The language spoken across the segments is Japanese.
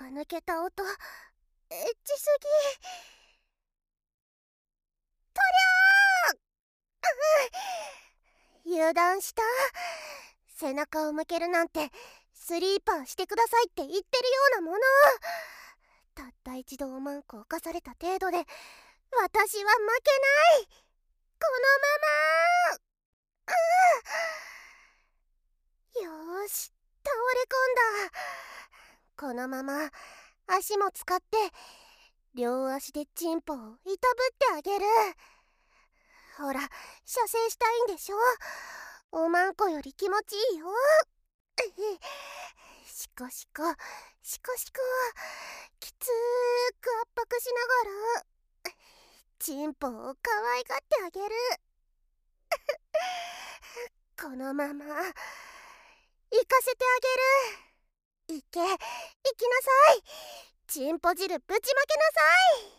抜けた音、エッチすぎ。油断した。背中を向けるなんてスリーパーしてくださいって言ってるようなもの。たった一度おまんこを犯された程度で私は負けない。このまま。よーし、倒れ込んだ。このまま足も使って両足でチンポをいたぶってあげる。ほら、射精したいんでしょ。おまんこより気持ちいいよ。シコシコシコシコ、きつーく圧迫しながらチンポを可愛がってあげる。このまま行かせてあげる。行きなさい。チンポ汁ぶちまけなさい。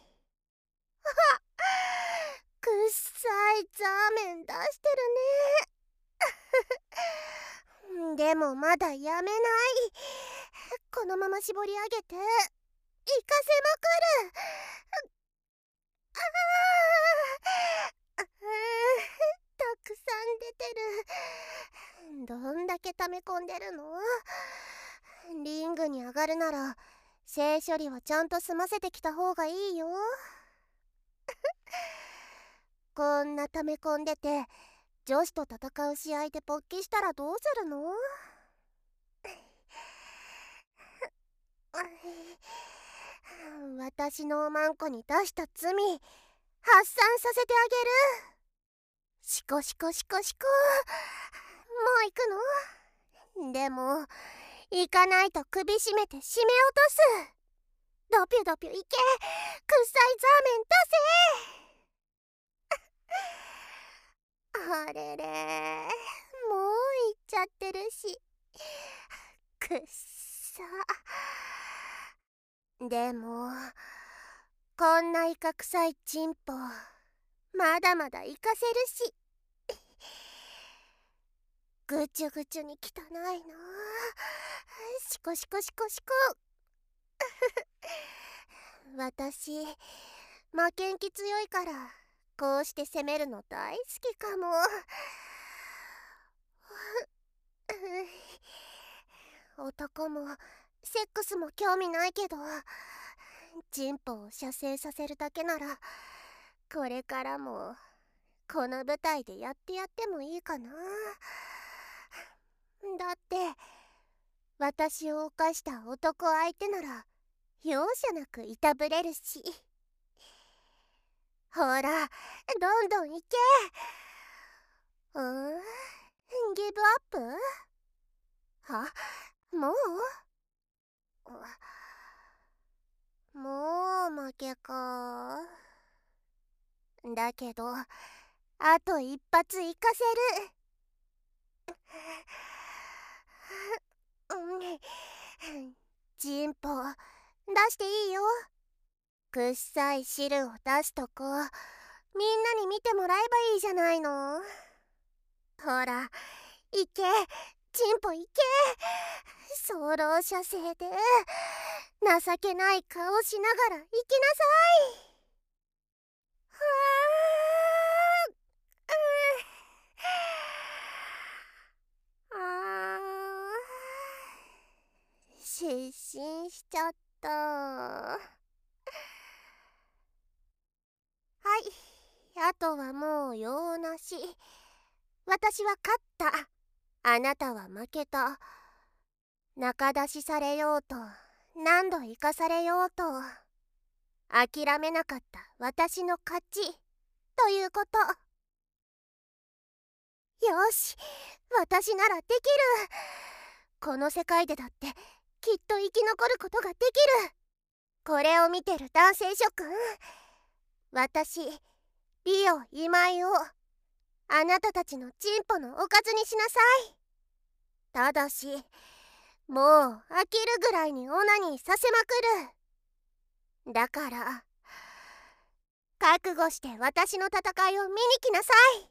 くっさいザーメン出してるね。でもまだやめない。このまま絞り上げて行かせまくる。たくさん出てる。どんだけ溜め込んでるの？リングに上がるなら性処理はちゃんと済ませてきた方がいいよ。こんな溜め込んでて女子と戦う試合で勃起したらどうするの？私のおまんこに出した罪発散させてあげる。シコシコシコシコ。もう行くの？でも行かないと首絞めて締め落とす。ドピュドピュ行け。くっさいザーメン出せ。あれれ、もう行っちゃってるし。くっさ。でもこんなイカ臭いチンポまだまだ行かせるし。ぐちゅぐちゅに汚いな。シコシコシコシコ。私負けん気強いからこうして攻めるの大好きかも。男もセックスも興味ないけどチンポを射精させるだけならこれからもこの舞台でやってもいいかな。だって私を犯した男相手なら容赦なくいたぶれるし。ほら、どんどん行け。ギブアップ？は？もう負けか。だけどあと一発行かせる。チンポ出していいよ。くっさい汁を出すとこみんなに見てもらえばいいじゃないの。ほら行け、チンポ行け。早漏射精で情けない顔しながら行きなさい。失神しちゃった。はい、あとはもう用なし。私は勝った。あなたは負けた。仲出しされようと何度生かされようと諦めなかった私の勝ちということ。よし、私ならできる。この世界でだってきっと生き残ることができる。これを見てる男性諸君、私美を今井をあなたたちのチンポのおかずにしなさい。ただしもう飽きるぐらいにオナニーさせまくる。だから覚悟して私の戦いを見に来なさい。